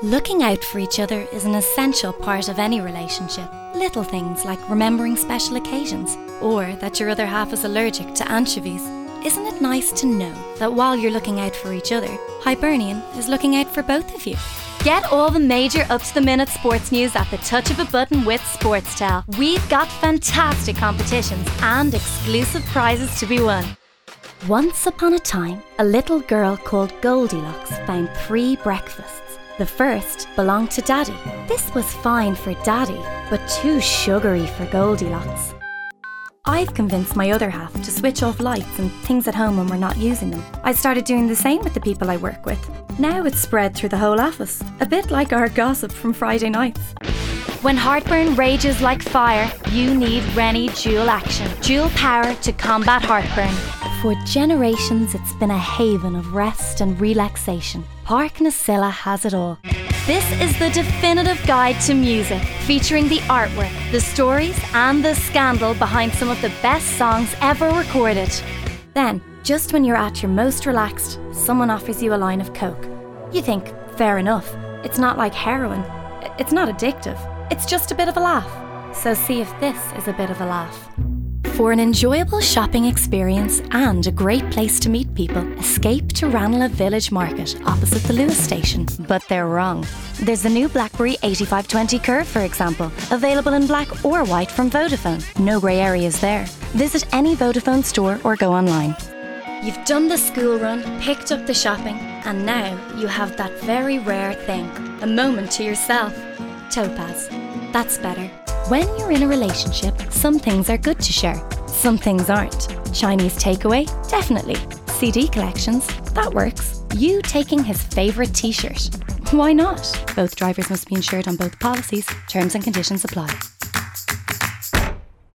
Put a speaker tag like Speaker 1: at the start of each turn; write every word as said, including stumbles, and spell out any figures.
Speaker 1: Looking out for each other is an essential part of any relationship. Little things like remembering special occasions, or that your other half is allergic to anchovies. Isn't it nice to know that while you're looking out for each other, Hibernian is looking out for both of you?
Speaker 2: Get all the major up-to-the-minute sports news at the touch of a button with Sportstell. We've got fantastic competitions and exclusive prizes to be won.
Speaker 1: Once upon a time, a little girl called Goldilocks found three breakfasts. The first belonged to Daddy. This was fine for Daddy, but too sugary for Goldilocks. I've convinced my other half to switch off lights and things at home when we're not using them. I started doing the same with the people I work with. Now it's spread through the whole office, a bit like our gossip from Friday nights.
Speaker 2: When heartburn rages like fire, you need Rennie Dual Action. Dual power to combat heartburn.
Speaker 1: For generations, it's been a haven of rest and relaxation. Park Nasilla has it all.
Speaker 2: This is the definitive guide to music, featuring the artwork, the stories, and the scandal behind some of the best songs ever recorded.
Speaker 1: Then, just when you're at your most relaxed, someone offers you a line of Coke. You think, fair enough, it's not like heroin. It's not addictive. It's just a bit of a laugh. So see if this is a bit of a laugh. For an enjoyable shopping experience and a great place to meet people, escape to Ranelagh Village Market opposite the Lewis station. But they're wrong. There's the new BlackBerry eighty-five twenty Curve, for example, available in black or white from Vodafone. No grey areas there. Visit any Vodafone store or go online. You've done the school run, picked up the shopping, and now you have that very rare thing, a moment to yourself. Topaz. That's better. When you're in a relationship, some things are good to share, some things aren't. Chinese takeaway? Definitely. C D collections? That works. You taking his favourite t-shirt? Why not? Both drivers must be insured on both policies. Terms and conditions apply.